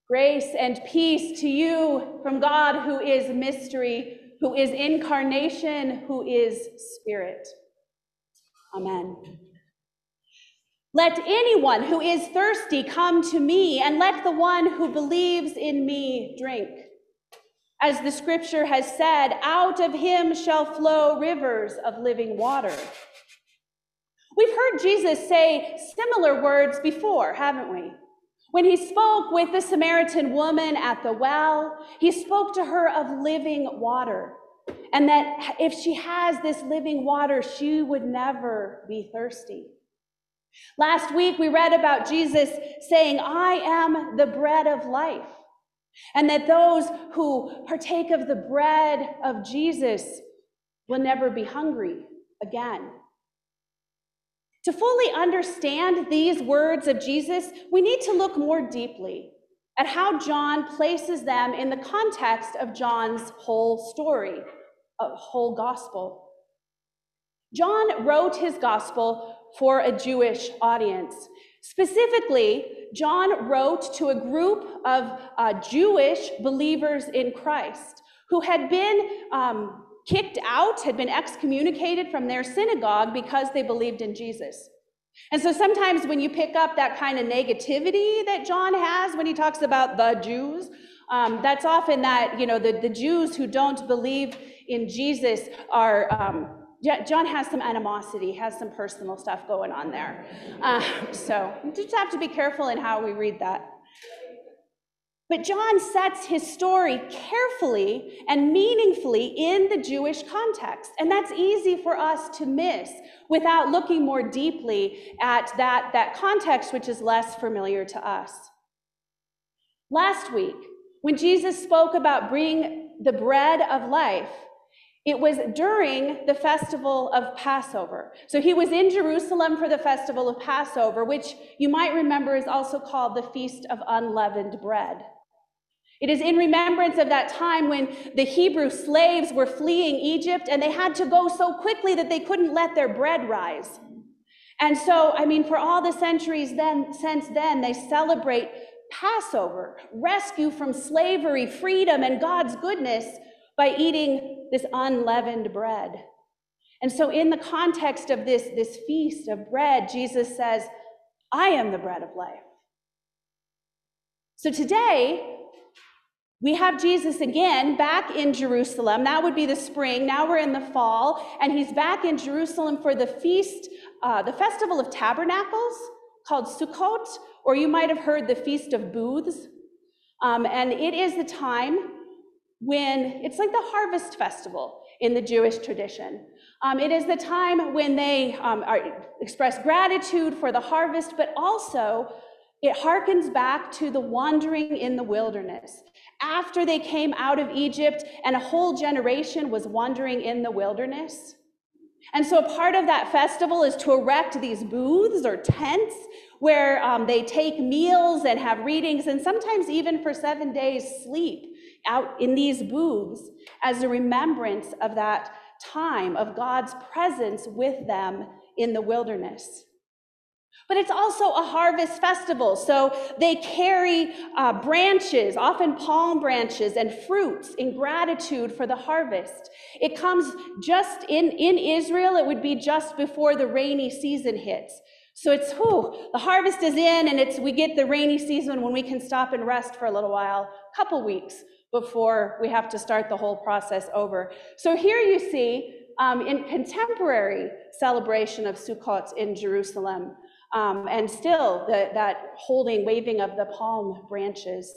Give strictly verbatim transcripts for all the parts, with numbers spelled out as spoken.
Grace and peace to you from God, who is mystery, who is incarnation, who is spirit. Amen. Let anyone who is thirsty come to me, and let the one who believes in me drink. As the scripture has said, out of him shall flow rivers of living water. We've heard Jesus say similar words before, haven't we? When he spoke with the Samaritan woman at the well, he spoke to her of living water, and that if she has this living water, she would never be thirsty. Last week, we read about Jesus saying, I am the bread of life, and that those who partake of the bread of Jesus will never be hungry again. To fully understand these words of Jesus, we need to look more deeply at how John places them in the context of John's whole story, a whole gospel. John wrote his gospel for a Jewish audience. Specifically, John wrote to a group of uh, Jewish believers in Christ who had been um, kicked out, had been excommunicated from their synagogue because they believed in Jesus. And so sometimes when you pick up that kind of negativity that John has when he talks about the Jews, um, that's often that, you know, the, the Jews who don't believe in Jesus are, um, John has some animosity, has some personal stuff going on there. Uh, so you just have to be careful in how we read that. But John sets his story carefully and meaningfully in the Jewish context, and that's easy for us to miss without looking more deeply at that, that context, which is less familiar to us. Last week, when Jesus spoke about bringing the bread of life, it was during the festival of Passover. So he was in Jerusalem for the festival of Passover, which you might remember is also called the Feast of Unleavened Bread. It is in remembrance of that time when the Hebrew slaves were fleeing Egypt and they had to go so quickly that they couldn't let their bread rise. And so, I mean, for all the centuries then, since then, they celebrate Passover, rescue from slavery, freedom, and God's goodness by eating this unleavened bread. And so in the context of this, this feast of bread, Jesus says, I am the bread of life. So today, we have Jesus again back in Jerusalem. That would be the spring. Now we're in the fall, and he's back in Jerusalem for the feast, uh, the Festival of Tabernacles, called Sukkot, or you might have heard the Feast of Booths. Um, and it is the time when, it's like the harvest festival in the Jewish tradition. Um, it is the time when they um, are, express gratitude for the harvest, but also it harkens back to the wandering in the wilderness. After they came out of Egypt and a whole generation was wandering in the wilderness. And so part of that festival is to erect these booths or tents where um, they take meals and have readings, and sometimes even for seven days sleep out in these booths as a remembrance of that time of God's presence with them in the wilderness. But it's also a harvest festival, so they carry uh, branches, often palm branches and fruits in gratitude for the harvest. It comes just in, in Israel, it would be just before the rainy season hits. So it's, whew, the harvest is in, and it's we get the rainy season when we can stop and rest for a little while, a couple weeks before we have to start the whole process over. So here you see, um, in contemporary celebration of Sukkot in Jerusalem, Um, and still the, that holding, waving of the palm branches.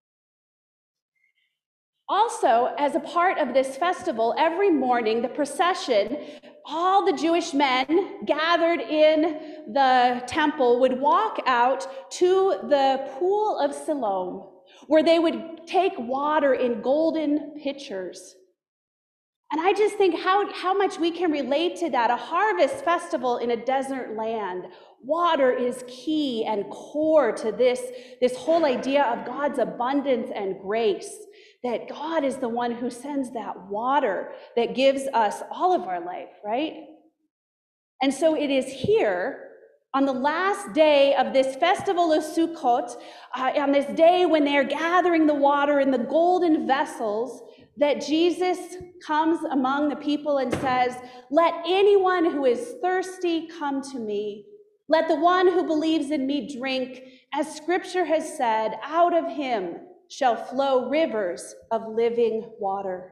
Also, as a part of this festival, every morning, the procession, all the Jewish men gathered in the temple would walk out to the pool of Siloam, where they would take water in golden pitchers. And I just think how, how much we can relate to that, a harvest festival in a desert land. Water is key and core to this, this whole idea of God's abundance and grace, that God is the one who sends that water that gives us all of our life, right? And so it is here On the last day of this festival of Sukkot, uh, on this day when they are gathering the water in the golden vessels, that Jesus comes among the people and says, "Let anyone who is thirsty come to me. Let the one who believes in me drink. As Scripture has said, out of him shall flow rivers of living water."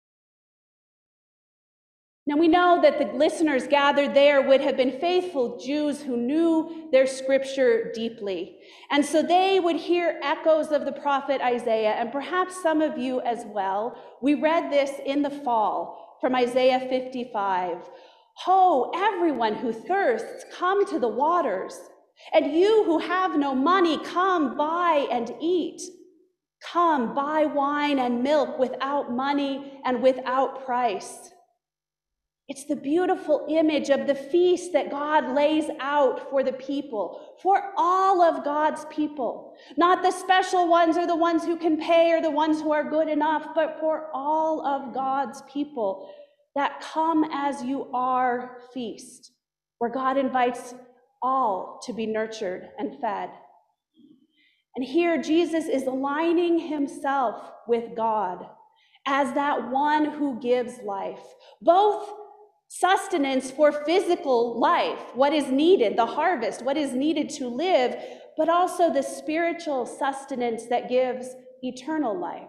Now we know that the listeners gathered there would have been faithful Jews who knew their scripture deeply. And so they would hear echoes of the prophet Isaiah, and perhaps some of you as well. We read this in the fall from Isaiah fifty-five. "Ho, everyone who thirsts, come to the waters. And you who have no money, come buy and eat. Come buy wine and milk without money and without price." It's the beautiful image of the feast that God lays out for the people, for all of God's people. Not the special ones or the ones who can pay or the ones who are good enough, but for all of God's people, that come as you are feast, where God invites all to be nurtured and fed. And here Jesus is aligning himself with God as that one who gives life, both sustenance for physical life, what is needed, the harvest, what is needed to live, but also the spiritual sustenance that gives eternal life.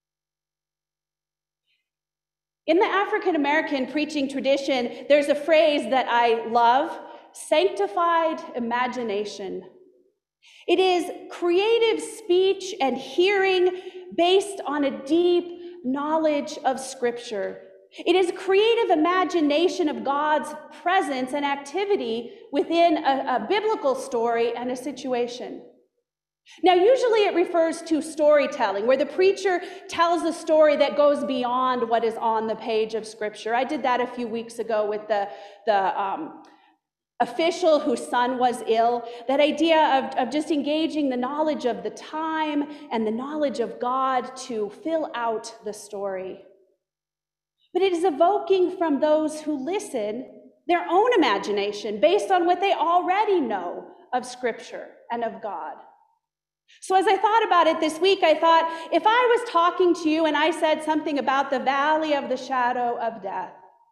In the African American preaching tradition, there's a phrase that I love: sanctified imagination. It is creative speech and hearing based on a deep knowledge of Scripture. It is creative imagination of God's presence and activity within a, a biblical story and a situation. Now, usually it refers to storytelling, where the preacher tells a story that goes beyond what is on the page of Scripture. I did that a few weeks ago with the, the um, official whose son was ill. That idea of, of just engaging the knowledge of the time and the knowledge of God to fill out the story. But it is evoking from those who listen their own imagination based on what they already know of Scripture and of God. So as I thought about it this week, I thought, if I was talking to you and I said something about the valley of the shadow of death,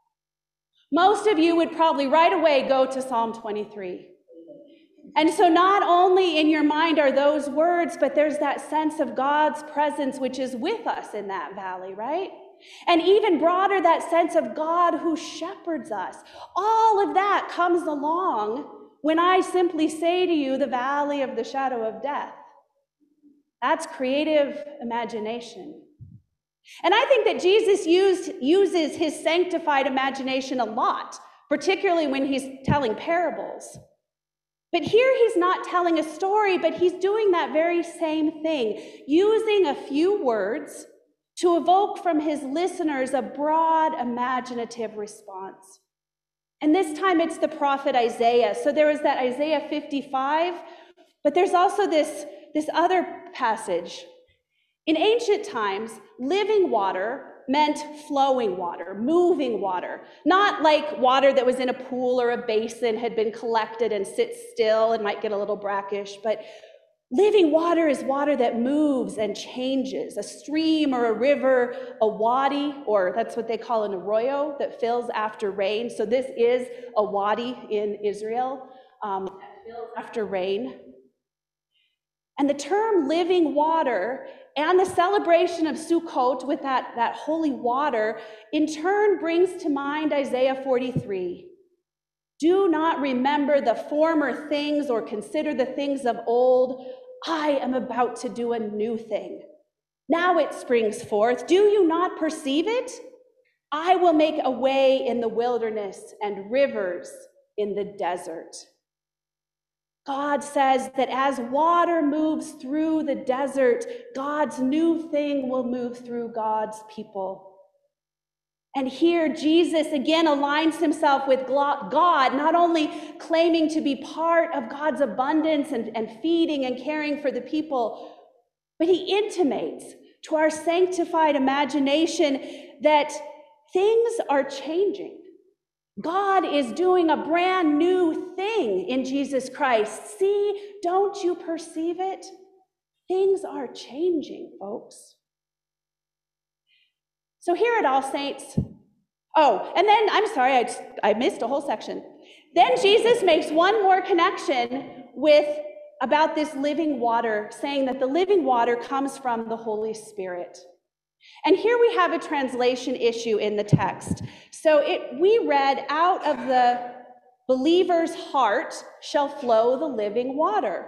most of you would probably right away go to Psalm twenty-three. And so not only in your mind are those words, but there's that sense of God's presence which is with us in that valley, right? And even broader, that sense of God who shepherds us. All of that comes along when I simply say to you, the valley of the shadow of death. That's creative imagination. And I think that Jesus used, uses his sanctified imagination a lot, particularly when he's telling parables. But here he's not telling a story, but he's doing that very same thing, using a few words to evoke from his listeners a broad imaginative response. And this time it's the prophet Isaiah. So there is that Isaiah fifty-five, but there's also this, this other passage. In ancient times, living water meant flowing water, moving water, not like water that was in a pool or a basin, had been collected and sits still and might get a little brackish, but living water is water that moves and changes. A stream or a river, a wadi, or that's what they call an arroyo, that fills after rain. So this is a wadi in Israel, um, that fills after rain. And the term living water and the celebration of Sukkot with that, that holy water in turn brings to mind Isaiah forty-three. Do not remember the former things or consider the things of old. I am about to do a new thing. Now it springs forth. Do you not perceive it? I will make a way in the wilderness and rivers in the desert. God says that as water moves through the desert, God's new thing will move through God's people. And here Jesus again aligns himself with God, not only claiming to be part of God's abundance and, and feeding and caring for the people, but he intimates to our sanctified imagination that things are changing. God is doing a brand new thing in Jesus Christ. See, don't you perceive it? Things are changing, folks. So here at All Saints, oh, and then, I'm sorry, I, just, I missed a whole section. Then Jesus makes one more connection with about this living water, saying that the living water comes from the Holy Spirit. And here we have a translation issue in the text. So it, we read, out of the believer's heart shall flow the living water.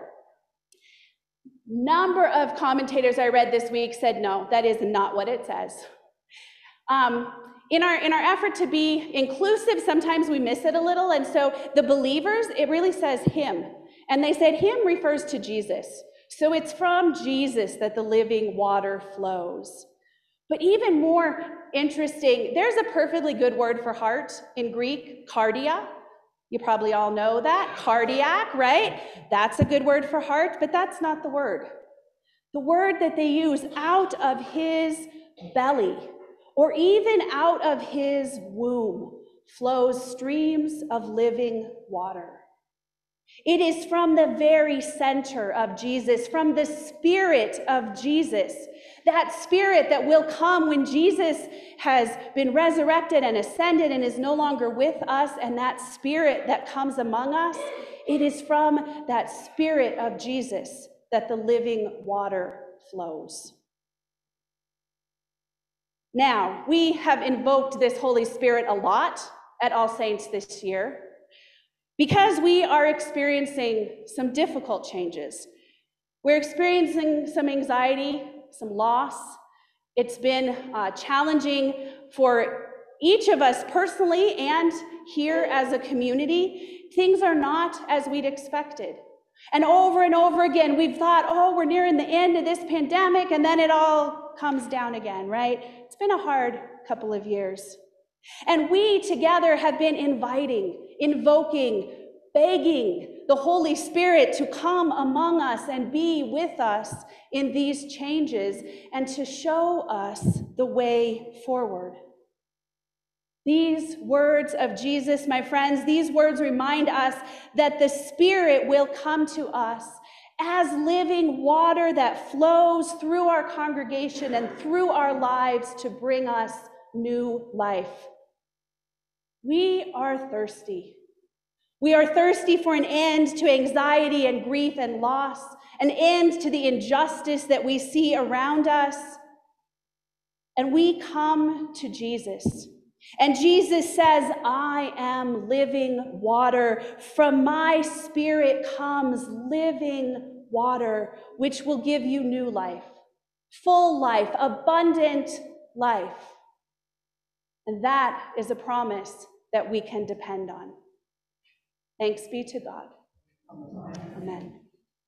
Number of commentators I read this week said, no, that is not what it says. Um, in our, in our effort to be inclusive, sometimes we miss it a little. And so the believers, it really says him. And they said him refers to Jesus. So it's from Jesus that the living water flows. But even more interesting, there's a perfectly good word for heart in Greek, cardia. You probably all know that, cardiac, right? That's a good word for heart, but that's not the word. The word that they use, out of his belly, or even out of his womb, flows streams of living water. It is from the very center of Jesus, from the Spirit of Jesus, that Spirit that will come when Jesus has been resurrected and ascended and is no longer with us, and that Spirit that comes among us, it is from that Spirit of Jesus that the living water flows. Now, we have invoked this Holy Spirit a lot at All Saints this year, because we are experiencing some difficult changes. We're experiencing some anxiety, some loss. It's been uh, challenging for each of us personally and here as a community. Things are not as we'd expected. And over and over again, we've thought, oh, we're nearing the end of this pandemic, and then it all comes down again, right? It's been a hard couple of years. And we together have been inviting, invoking, begging the Holy Spirit to come among us and be with us in these changes and to show us the way forward. These words of Jesus, my friends, these words remind us that the Spirit will come to us as living water that flows through our congregation and through our lives to bring us new life. We are thirsty. We are thirsty for an end to anxiety and grief and loss, an end to the injustice that we see around us. And we come to Jesus. And Jesus says, I am living water. From my Spirit comes living water, which will give you new life, full life, abundant life. And that is a promise that we can depend on. Thanks be to God. Amen.